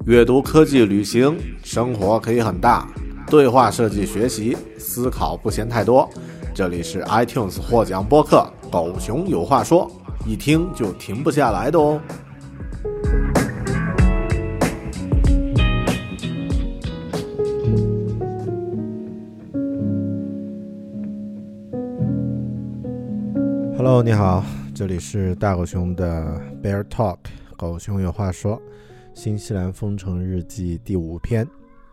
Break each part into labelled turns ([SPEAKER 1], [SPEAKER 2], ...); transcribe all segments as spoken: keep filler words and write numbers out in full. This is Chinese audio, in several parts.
[SPEAKER 1] 阅读、科技、旅行，生活可以很大。对话设计学习，思考不嫌太多。这里是 iTunes 获奖播客《狗熊有话说》，一听就停不下来的哦。Hello， 你好，这里是大狗熊的 Bear Talk， 狗熊有话说，新西兰封城日记第五篇。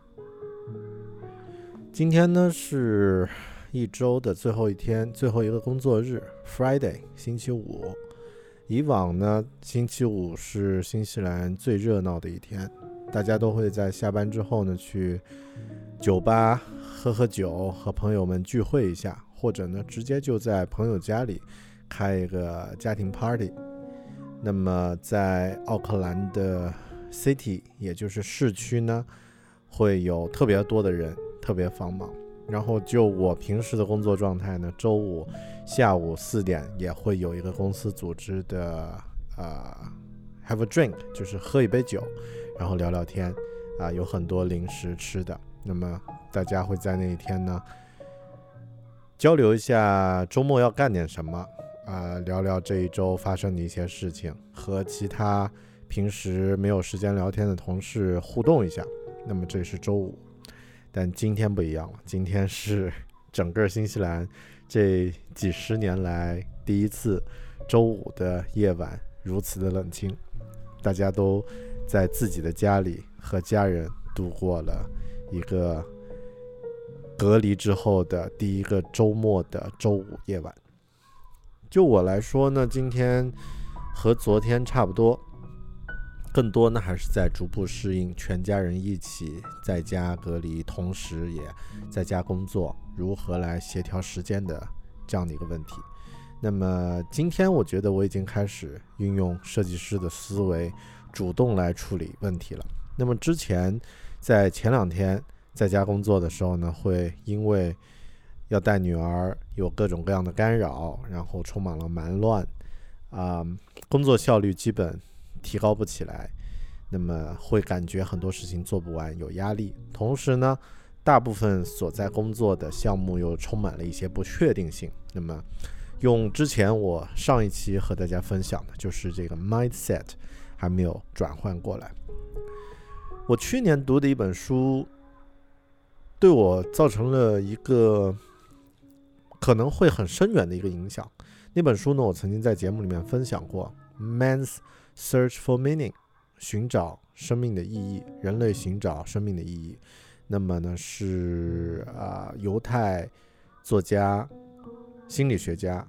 [SPEAKER 1] 今天呢是一周的最后一天，最后一个工作日 Friday， 星期五。以往呢，星期五是新西兰最热闹的一天，大家都会在下班之后呢去酒吧喝喝酒，和朋友们聚会一下，或者呢直接就在朋友家里开一个家庭 party。 那么在奥克兰的 city， 也就是市区呢，会有特别多的人，特别繁忙。然后就我平时的工作状态呢，周五下午四点也会有一个公司组织的呃 have a drink， 就是喝一杯酒，然后聊聊天啊、呃，有很多零食吃的。那么大家会在那一天呢交流一下周末要干点什么啊、呃，聊聊这一周发生的一些事情，和其他平时没有时间聊天的同事互动一下。那么这是周五。但今天不一样了，今天是整个新西兰这几十年来第一次周五的夜晚如此的冷清，大家都在自己的家里和家人度过了一个隔离之后的第一个周末的周五夜晚。就我来说呢，今天和昨天差不多，更多呢还是在逐步适应全家人一起在家隔离，同时也在家工作，如何来协调时间的这样的一个问题。那么今天我觉得我已经开始运用设计师的思维，主动来处理问题了。那么之前在前两天在家工作的时候呢，会因为要带女儿，有各种各样的干扰，然后充满了忙乱啊、呃，工作效率基本提高不起来，那么会感觉很多事情做不完，有压力。同时呢，大部分所在工作的项目又充满了一些不确定性。那么用之前我上一期和大家分享的就是这个 mindset 还没有转换过来。我去年读的一本书对我造成了一个可能会很深远的一个影响。那本书呢，我曾经在节目里面分享过， Man's Search for Meaning， 寻找生命的意义，人类寻找生命的意义。那么呢是啊、呃，犹太作家、心理学家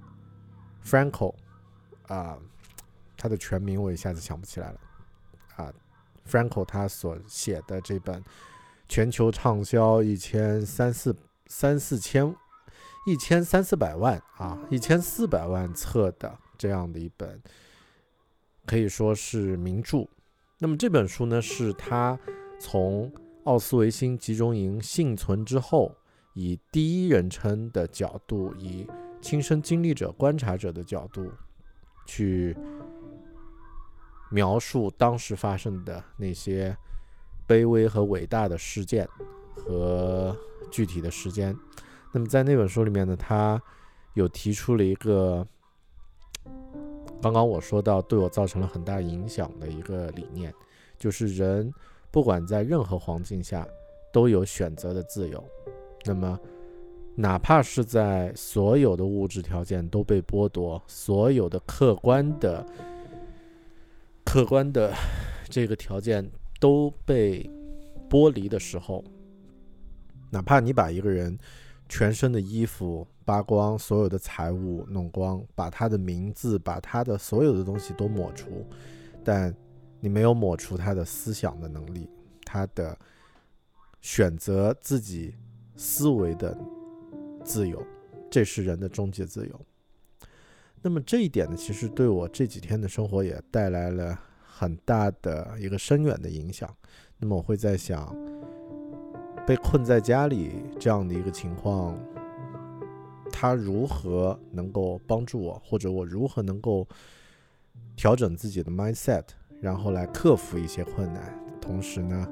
[SPEAKER 1] Frankl 啊、呃，他的全名我一下子想不起来了啊。Frankl 他所写的这本全球畅销一千三四三四千一千三四百万啊，一千四百万册的这样的一本，可以说是名著。那么这本书呢，是他从奥斯维辛集中营幸存之后，以第一人称的角度，以亲身经历者、观察者的角度去描述当时发生的那些卑微和伟大的事件和具体的时间。那么在那本书里面呢，他有提出了一个刚刚我说到对我造成了很大影响的一个理念，就是人不管在任何环境下都有选择的自由。那么哪怕是在所有的物质条件都被剥夺，所有的客观的客观的这个条件都被剥离的时候，哪怕你把一个人全身的衣服扒光，所有的财物弄光，把他的名字，把他的所有的东西都抹除，但你没有抹除他的思想的能力，他的选择自己思维的自由，这是人的终极自由。那么这一点呢，其实对我这几天的生活也带来了很大的一个深远的影响。那么我会在想，被困在家里这样的一个情况，它如何能够帮助我，或者我如何能够调整自己的 mindset， 然后来克服一些困难， 同时呢，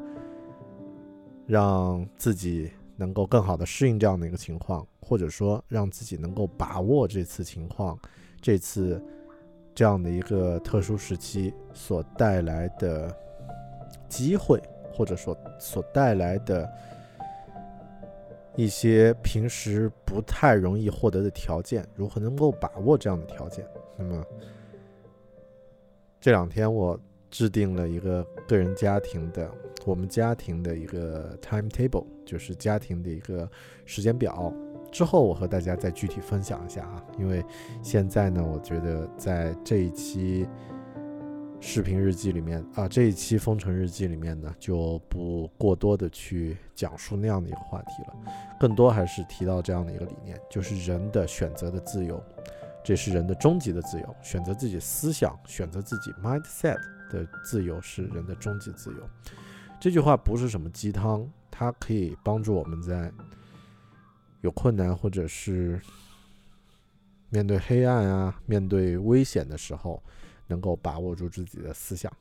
[SPEAKER 1] 让自己能够更好的适应这样的一个情况，或者说让自己能够把握这次情况，这次这样的一个特殊时期所带来的机会，或者说所带来的一些平时不太容易获得的条件，如何能够把握这样的条件。那么这两天我制定了一个个人家庭的我们家庭的一个 timetable， 就是家庭的一个时间表，之后我和大家再具体分享一下啊。因为现在呢，我觉得在这一期视频日记里面啊，这一期风尘日记里面呢，就不过多的去讲述那样的一个话题了，更多还是提到这样的一个理念，就是人的选择的自由，这是人的终极的自由，选择自己思想，选择自己 mindset 的自由是人的终极自由。这句话不是什么鸡汤，它可以帮助我们在有困难或者是面对黑暗啊，面对危险的时候，能够把握住自己的思想。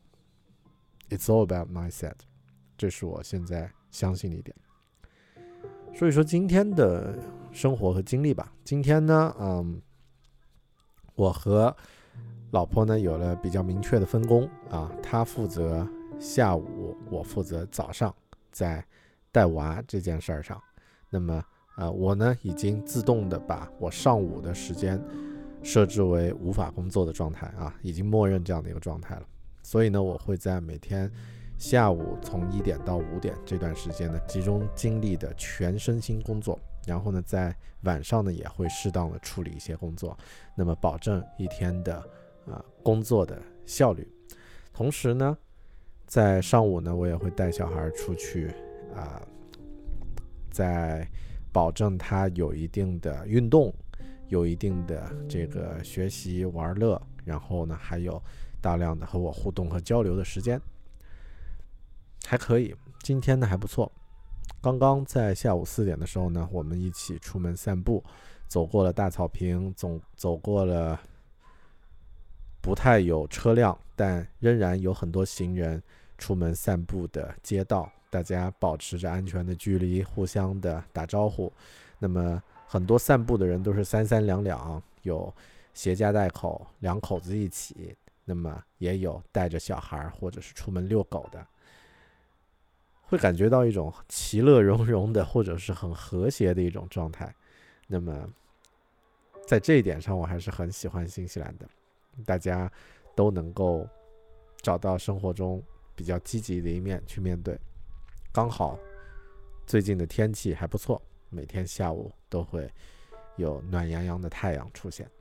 [SPEAKER 1] It's all about mindset， 这是我现在相信的一点。所以说今天的生活和经历吧，今天呢嗯，我和老婆呢有了比较明确的分工啊，她负责下午，我负责早上，在带娃这件事上。那么呃，我呢已经自动的把我上午的时间设置为无法工作的状态啊，已经默认这样的一个状态了。所以呢，我会在每天下午从一点到五点这段时间呢，集中精力的全身心工作，然后呢，在晚上呢也会适当的处理一些工作，那么保证一天的呃工作的效率。同时呢，在上午呢，我也会带小孩出去啊、呃，在保证他有一定的运动，有一定的这个学习玩乐，然后呢，还有大量的和我互动和交流的时间，还可以。今天呢还不错，刚刚在下午四点的时候呢，我们一起出门散步，走过了大草坪，走走过了不太有车辆，但仍然有很多行人出门散步的街道，大家保持着安全的距离，互相的打招呼。那么很多散步的人都是三三两两，有携家带口，两口子一起，那么也有带着小孩或者是出门遛狗的，会感觉到一种其乐融融的，或者是很和谐的一种状态。那么在这一点上，我还是很喜欢新西兰的，大家都能够找到生活中比较积极的一面去面对。刚好最近的天气还不错，每天下午都会有暖洋洋的太阳出现。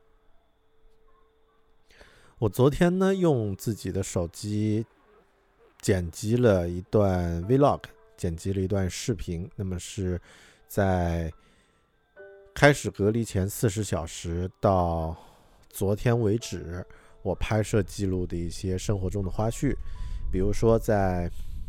[SPEAKER 1] 我昨天呢，用自己的手机剪辑了一段 vlog， 剪辑了一段视频，那么是在开始隔离前四十小时到昨天为止，我拍摄记录的一些生活中的花絮。比如说在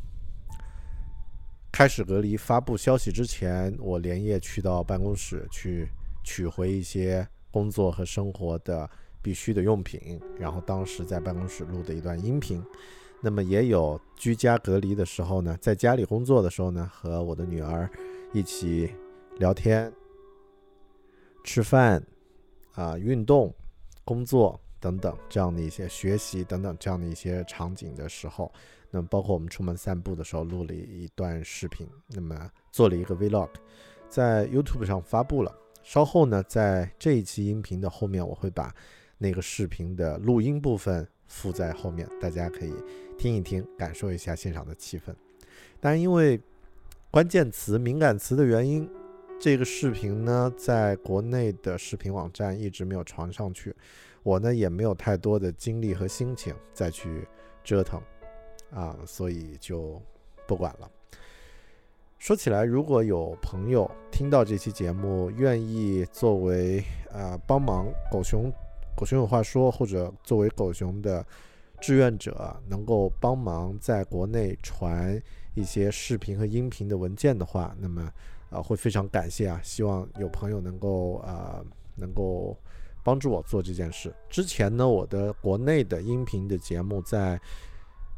[SPEAKER 1] 开始隔离发布消息之前，我连夜去到办公室去取回一些工作和生活的必须的用品，然后当时在办公室录的一段音频。那么也有居家隔离的时候呢，在家里工作的时候呢，和我的女儿一起聊天、吃饭啊、运动、工作等等这样的一些学习等等这样的一些场景的时候，那么包括我们出门散步的时候录了一段视频，那么做了一个 vlog， 在 YouTube 上发布了。稍后呢，在这一期音频的后面，我会把那个视频的录音部分附在后面，大家可以听一听，感受一下现场的气氛。但因为关键词敏感词的原因，这个视频呢在国内的视频网站一直没有传上去，我呢也没有太多的精力和心情再去折腾啊，所以就不管了。说起来，如果有朋友听到这期节目，愿意作为呃帮忙狗熊狗熊有话说，或者作为狗熊的志愿者，能够帮忙在国内传一些视频和音频的文件的话，那么呃会非常感谢啊！希望有朋友能够呃能够帮助我做这件事。之前呢，我的国内的音频的节目在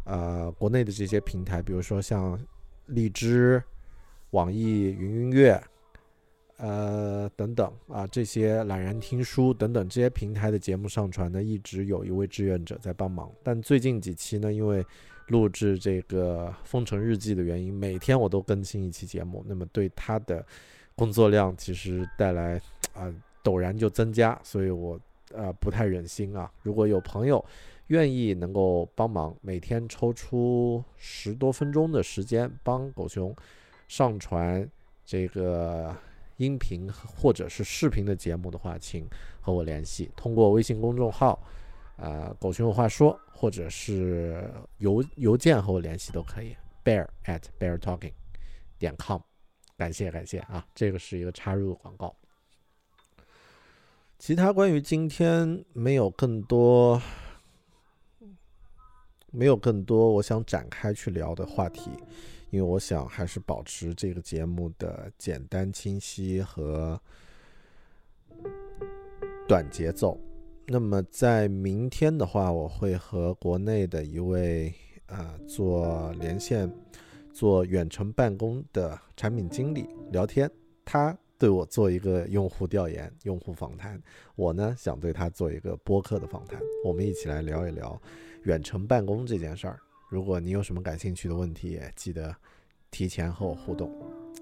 [SPEAKER 1] 呃国内的这些平台，比如说像荔枝、网易云音乐。呃，等等啊，这些懒人听书等等这些平台的节目上传呢，一直有一位志愿者在帮忙。但最近几期呢，因为录制这个《封城日记》的原因，每天我都更新一期节目，那么对他的工作量其实带来啊、呃、陡然就增加，所以我呃不太忍心啊。如果有朋友愿意能够帮忙，每天抽出十多分钟的时间帮狗熊上传这个音频或者是视频的节目的话，请和我联系，通过微信公众号呃狗熊有话说，或者是邮邮件和我联系都可以 bear at bear talking 点 com。 感谢感谢啊，这个是一个插入的广告。其他关于今天没有更多没有更多我想展开去聊的话题，因为我想还是保持这个节目的简单清晰和短节奏。那么在明天的话，我会和国内的一位呃做连线做远程办公的产品经理聊天，他对我做一个用户调研用户访谈，我呢想对他做一个播客的访谈，我们一起来聊一聊远程办公这件事儿。如果你有什么感兴趣的问题，也记得提前和我互动。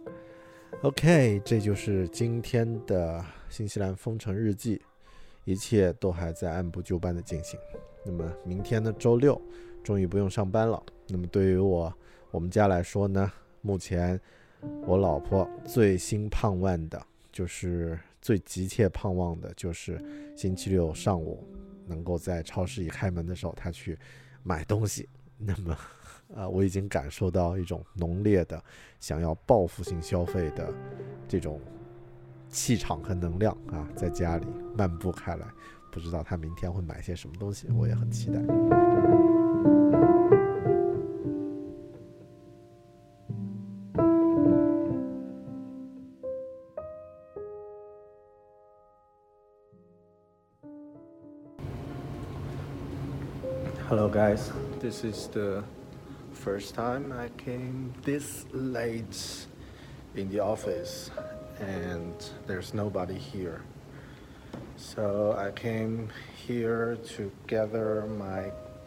[SPEAKER 1] OK， 这就是今天的新西兰封城日记，一切都还在按部就班的进行。那么明天呢，周六终于不用上班了。那么对于我我们家来说呢，目前我老婆最心盼望的就是最急切盼望的就是星期六上午能够在超市一开门的时候她去买东西。那么呃，我已经感受到一种浓烈的想要报复性消费的这种气场和能量啊，在家里漫步开来。不知道他明天会买些什么东西，我也很期待。Hello guys, this is the first time I came this late in the office and there's nobody here. So I came here to gather my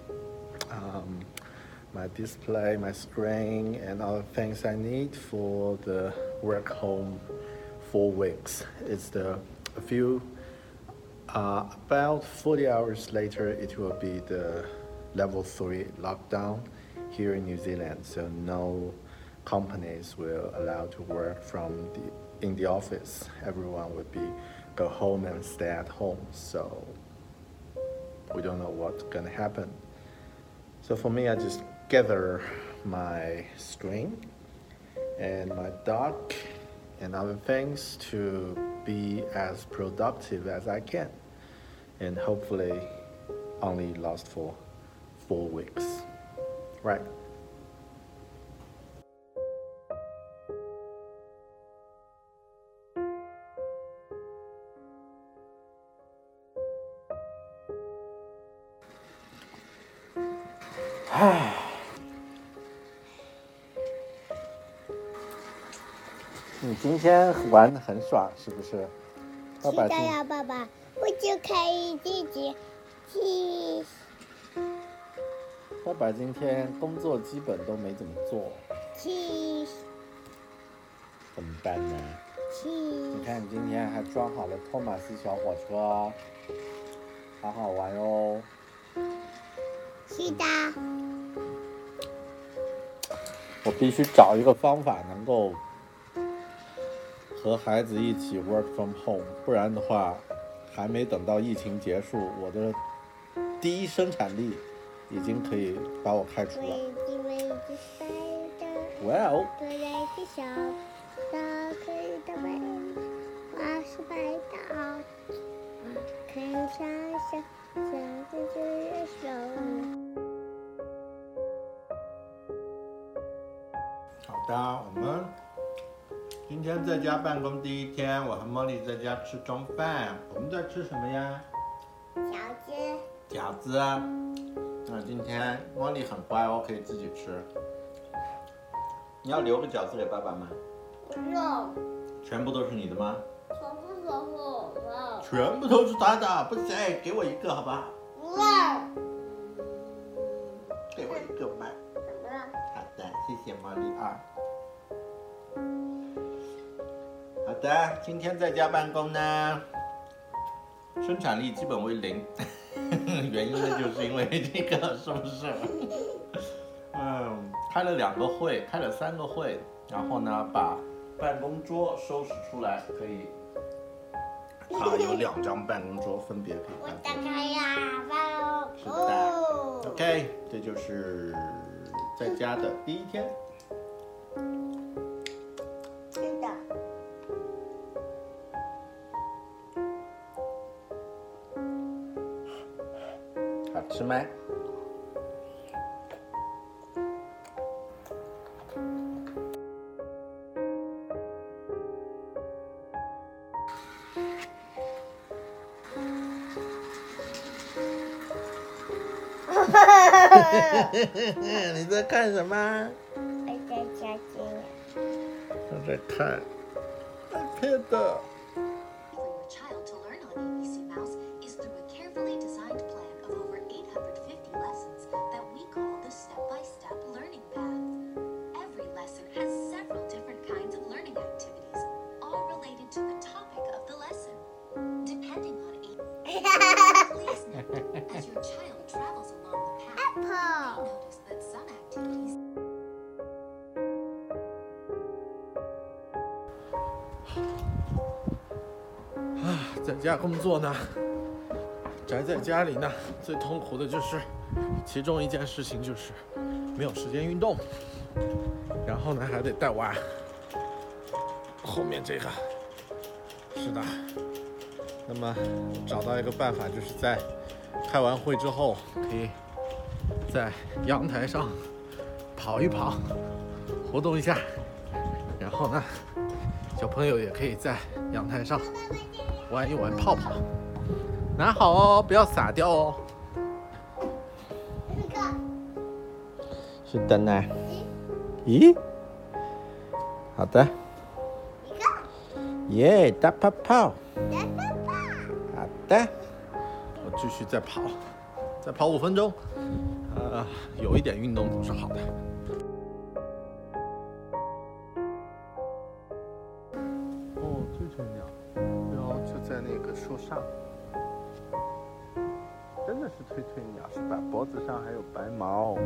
[SPEAKER 1] um, my display, my screen and other things I need for the work home four weeks. It's the a few uh, about forty hours later it will be the level three lockdown here in New Zealand, so no companies will allow to work from the in the office. Everyone will be go home and stay at home, so we don't know what's gonna happen. So for me, I just gather my string and my dock and other things to be as productive as I can, and hopefully only last for four weeks, right? Ah. 你今天玩得很爽是不是？
[SPEAKER 2] 是的呀，爸爸，我就可以自己去。
[SPEAKER 1] 爸爸今天工作基本都没怎么做。
[SPEAKER 2] 去。
[SPEAKER 1] 怎么办呢？
[SPEAKER 2] 去。
[SPEAKER 1] 你看你今天还装好了托马斯小火车，好好玩哦。
[SPEAKER 2] 是的。
[SPEAKER 1] 我必须找一个方法能够和孩子一起 work from home， 不然的话还没等到疫情结束，我的第一生产力已经可以把我开除了。Well， 好的，我们今天在家办公第一天，我和茉莉在家吃中饭。我们在吃什么呀？
[SPEAKER 2] 饺子。
[SPEAKER 1] 饺子。 那今天茉莉很乖哦，可以自己吃。你要留个饺子给爸爸吗？
[SPEAKER 2] 不要。
[SPEAKER 1] 全部都是你的吗？
[SPEAKER 2] 全部都是我的。
[SPEAKER 1] 全部都是他的，不行，给我一个好不好？
[SPEAKER 2] 不要。
[SPEAKER 1] 给我一个吧。好的，谢谢茉莉二。好的，今天在家办公呢，生产力基本为零，原因呢就是因为这个，是不是？嗯，开了两个会，开了三个会，然后呢，把办公桌收拾出来，可以，啊，有两张办公桌，分别可以
[SPEAKER 2] 我
[SPEAKER 1] 搬
[SPEAKER 2] 打开呀，爸。
[SPEAKER 1] 是的 ，OK， 这就是在家的第一天。
[SPEAKER 2] 是的。
[SPEAKER 1] 好吃吗？你在看什么？
[SPEAKER 2] 我在家里。
[SPEAKER 1] 我在看 iPad。
[SPEAKER 3] For your child to learn on A B C Mouse is through a carefully designed plan of over eight hundred fifty lessons that we call the step-by-step learning path. Every lesson has several different kinds of learning activities, all related to the topic of the lesson. Depending on A B C, please note, as your child travels along the path, you may
[SPEAKER 2] Apple.
[SPEAKER 3] notice that some activities
[SPEAKER 1] 啊，在家工作呢，宅在家里呢，最痛苦的就是其中一件事情就是没有时间运动，然后呢还得带娃。后面这个是的，那么找到一个办法，就是在开完会之后，可以在阳台上跑一跑，活动一下，然后呢，小朋友也可以在阳台上玩一玩泡泡，拿好哦，不要洒掉哦。
[SPEAKER 2] 这个。
[SPEAKER 1] 是的呢。咦？好的。
[SPEAKER 2] 一个。
[SPEAKER 1] 耶，大泡泡。
[SPEAKER 2] 来爸爸。
[SPEAKER 1] 好的。我继续再跑，再跑五分钟。呃，有一点运动总是好的。哦，吹吹鸟，对哦，就在那个树上。真的是吹吹鸟是吧？脖子上还有白毛。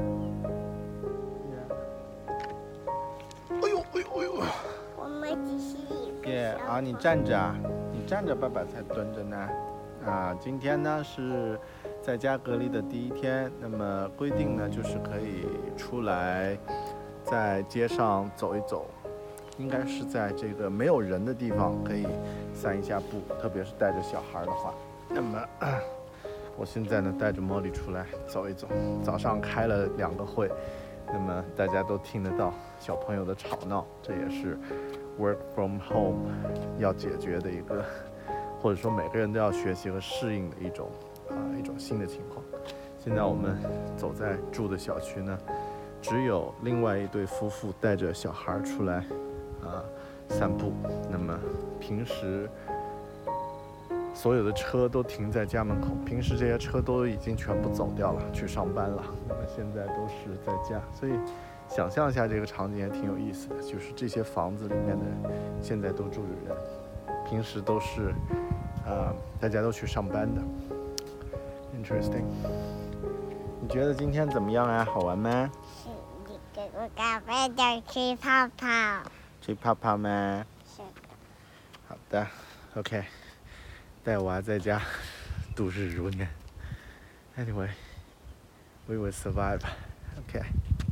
[SPEAKER 1] 哎呦哎呦哎呦！
[SPEAKER 2] 我们只是一个
[SPEAKER 1] 耶
[SPEAKER 2] 小
[SPEAKER 1] 啊，你站着啊，你站着，爸爸才蹲着呢。啊，今天呢是在家隔离的第一天，那么规定呢就是可以出来在街上走一走，应该是在这个没有人的地方可以散一下步，特别是带着小孩的话。那么我现在呢带着茉莉出来走一走，早上开了两个会，那么大家都听得到小朋友的吵闹，这也是 work from home 要解决的一个，或者说每个人都要学习和适应的一种啊、呃、一种新的情况。现在我们走在住的小区呢，只有另外一对夫妇带着小孩出来啊、呃、散步。那么平时所有的车都停在家门口，平时这些车都已经全部走掉了，去上班了。那么现在都是在家，所以想象一下这个场景也挺有意思的，就是这些房子里面的人现在都住着人，平时都是啊、呃、大家都去上班的。Interesting。你觉得今天怎么样啊？好玩吗？
[SPEAKER 2] 是你给我咖啡的吹泡泡。
[SPEAKER 1] 吹泡泡吗？
[SPEAKER 2] 是的。
[SPEAKER 1] 好的 ，OK。带娃在家度日如年。Anyway, we will survive. OK。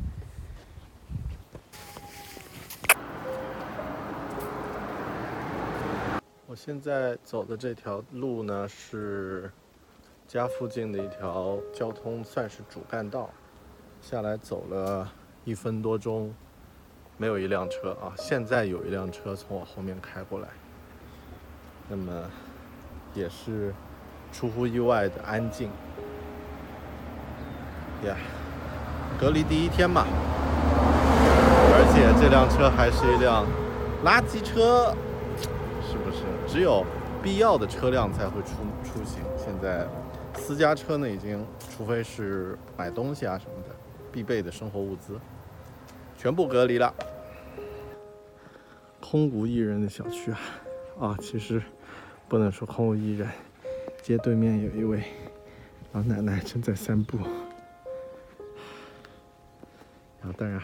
[SPEAKER 1] 我现在走的这条路呢，是家附近的一条交通算是主干道，下来走了一分多钟，没有一辆车啊。现在有一辆车从我后面开过来，那么也是出乎意外的安静。 呀、yeah, 隔离第一天嘛，而且这辆车还是一辆垃圾车，是不是？只有必要的车辆才会出出行。现在私家车呢，已经除非是买东西啊什么的必备的生活物资，全部隔离了。空无一人的小区啊，啊，其实不能说空无一人，街对面有一位老奶奶正在散步。然后当然，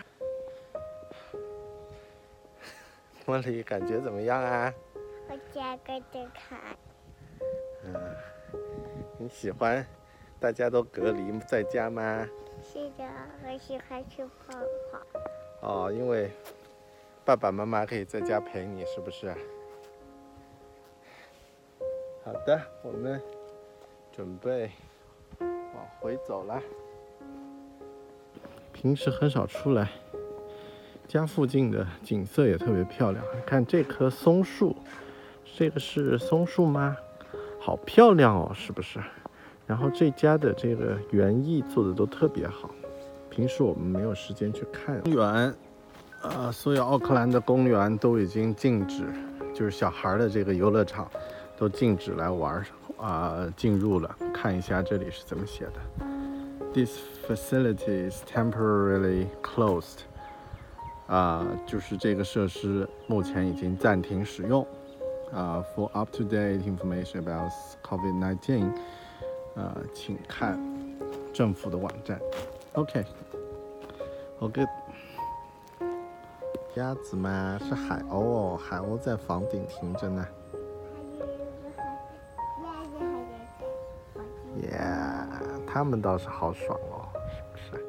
[SPEAKER 1] 茉莉感觉怎么样啊？
[SPEAKER 2] 我家跟着看。
[SPEAKER 1] 嗯，你喜欢大家都隔离在家吗？
[SPEAKER 2] 是的，我喜欢去泡泡。
[SPEAKER 1] 哦，因为爸爸妈妈可以在家陪你，是不是？好的，我们准备往回走了。平时很少出来，家附近的景色也特别漂亮。看这棵松树，这个是松树吗？好漂亮哦，是不是？然后这家的这个园艺做的都特别好，平时我们没有时间去看。公园，呃，所有奥克兰的公园都已经禁止，就是小孩的这个游乐场都禁止来玩啊、呃，进入了。看一下这里是怎么写的 ：This facility is temporarily closed。啊、呃，就是这个设施目前已经暂停使用。啊、uh, ，For up-to-date information about COVID nineteen， 呃，请看政府的网站。OK， OK。鸭子吗？是海鸥哦，海鸥在房顶停着呢。耶，他们倒是好爽哦，是不是？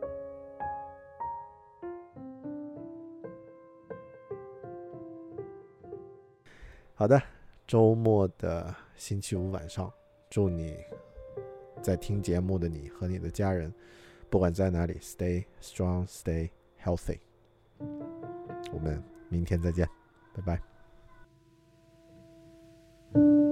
[SPEAKER 1] 好的，周末的星期五晚上，祝你在听节目的你和你的家人，不管在哪里 ，stay strong, stay healthy。我们明天再见，拜拜。